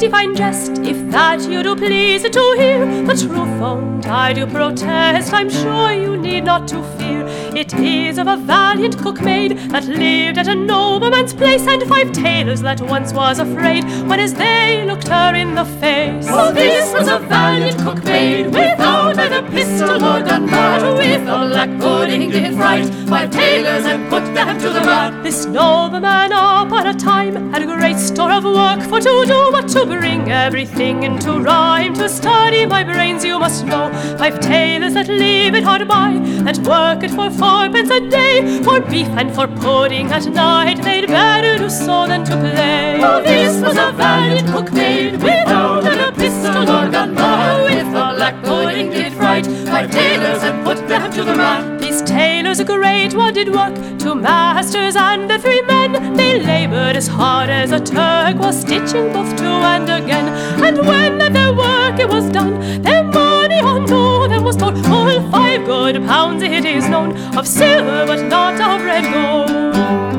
pretty fine jest, if that you do please to hear. The truth owned, I do protest, I'm sure you need not to fear. It is of a valiant cook maid that lived at a nobleman's place, and 5 tailors that once was afraid when as they looked her in the face. Oh, this was a valiant cook maid, without either pistol or gun, but with a black pudding did fright 5 tailors and put them to the run. This nobleman upon a time had great store of work for to do, but to bring everything into rhyme, to study my brains you must know. 5 tailors that live it hard by, that work it for 4 pence a day, for beef and for pudding at night, they'd better do so than to play. Oh, this was a valiant cook maid, without a pistol or gun, but with a black pudding did fright 5 tailors and put them to the run. These tailors a great one did work, 2 masters and the 3 men. They laboured as hard as a Turk, was stitching both to and again. And when that their work it was done, their money unto them was told, full 5 good pounds it is known, of silver but not of red gold.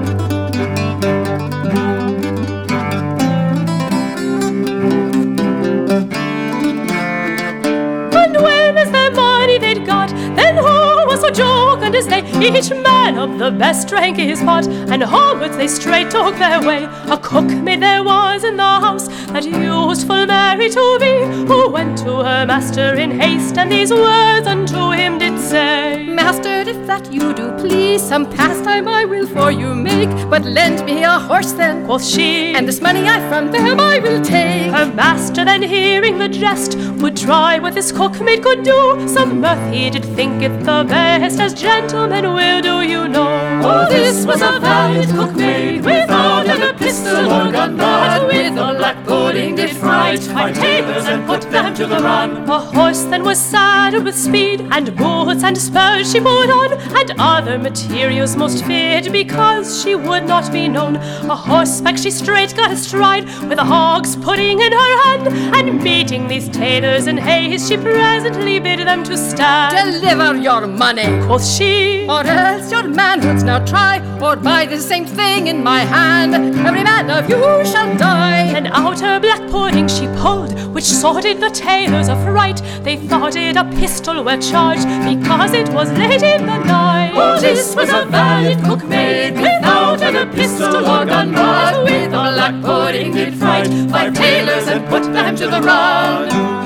They'd got, then who was so jocund as they, each man of the best drank his pot, and homewards they straight took their way. A cook maid there was in the house that used full merry to be, who went to her master in haste, and these words unto him did say: Master, if that you do please, some pastime I will for you make, but lend me a horse then, quoth she, and this money I from them I will take. Her master then hearing the jest, would try what this cook maid could do. Some mirth he did think it the best, as gentlemen will do, you know. Oh, this was a valiant cook maid, without a pistol or gun, but with a black pudding did fright 5 tailors and put them to the run. A horse then was saddled with speed, and boots and spurs she put on, and other materials most fit, because she would not be known. A horseback she straight got astride, with a hog's pudding in her hand, and meeting these tailors in haste, she presently bid them to stand. Deliver your money, quoth she, or else your manhoods now try, or buy the same thing in my hand, every man of you shall die. And out her black pudding she pulled, which sorted the tailors affright. They thought it a pistol well charged, because it was late in the night. Oh, this was a valiant cook maid, without a pistol or gun, but with a black pudding did fright 5 tailors and put them to the run.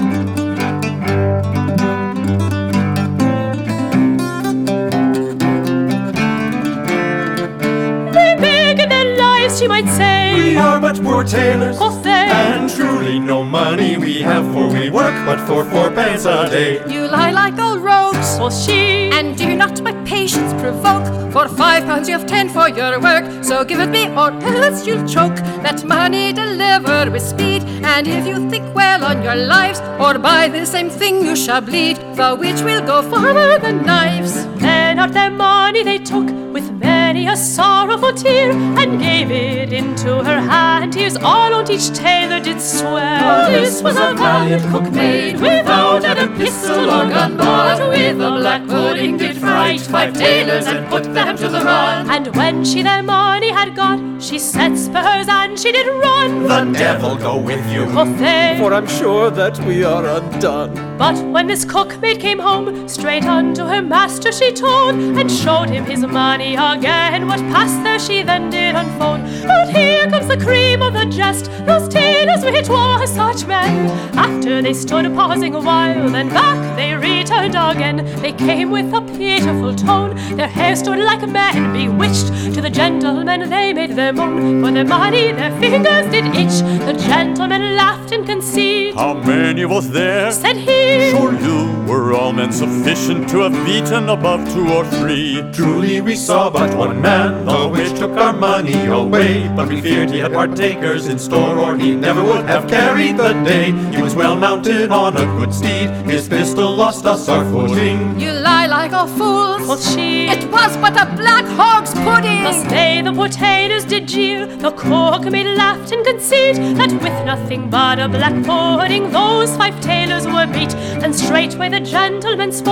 She might say, we are but poor tailors, quoth they, and truly no money we have, for we work but for 4 pence a day. You lie like old rogues, quoth she, and do not my patience provoke. For 5 pounds you have 10 for your work, so give it me or else you'll choke. That money deliver with speed, and if you think well on your lives, or by the same thing you shall bleed, the which will go farther than knives. Then out their money they took, with many a sorrowful tear, and gave it into her hand. Here's all on each tailor did swear. Oh, this was a valiant cook maid, without a pistol or gun, but with a black pudding did fright 5 tailors and put them to the run. And when she their money had got, she set spurs and she did run. The devil go with you, quoth they, for I'm sure that we are undone. But when this cook maid came home, straight unto her master she told, and showed him his money again. What passed there she then did unfold. But here comes the cream of the jest, those tailors which were such men. After they stood pausing a while, then back they returned again. They came with a pitiful tone, their hair stood like men bewitched. To the gentlemen they made their moan, for their money their fingers did itch. The gentleman laughed in conceit. How many was there? Said he, sure you were all men sufficient to have beaten above 2 or 3. Truly we saw but one man, the which took our money away, but we feared he had partakers in store, or he never would have carried the day. He was well mounted on a good steed, his pistol lost us our footing. You lie like a fool, quoth she, it was but a black hog's pudding. thus they the poor tailors did jeer. The cook maid laughed in conceit, that with nothing but a black pudding those 5 tailors were beat. Then straightway the gentleman spoke,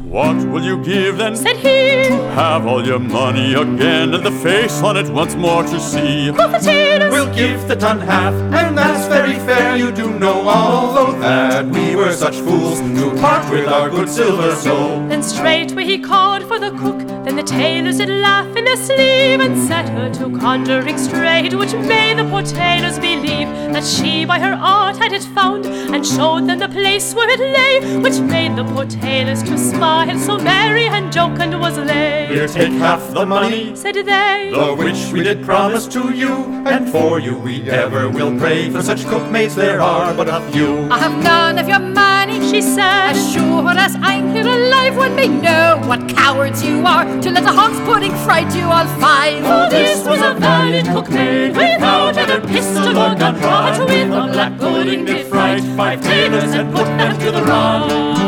What will you give then? Said he. Have all your money again, and the face on it once more to see. Quoth the tailors, We'll give the ton half, and that's very fair, you do know, although that we were such fools to part with our good silver soul. Then straightway he called for the cook. Then the tailors did laugh in their sleeve, and set her to conjuring straight, which made the poor tailors believe that she by her art had it found, and showed them the place where it lay, which made the poor tailors to smile, so merry and jocund was they. Here, take half the money, Said they, the which we did promise to you, and for you we ever will pray, for such cookmaids there are but a few. I have none of your money, she said, as sure as I'm here alive. One may know what cowards you are, to let a hog's pudding fright you all five. For this was a valiant cookmaid, without either pistol or gun, but with a black pudding did fright 5 tailors and put them to the run.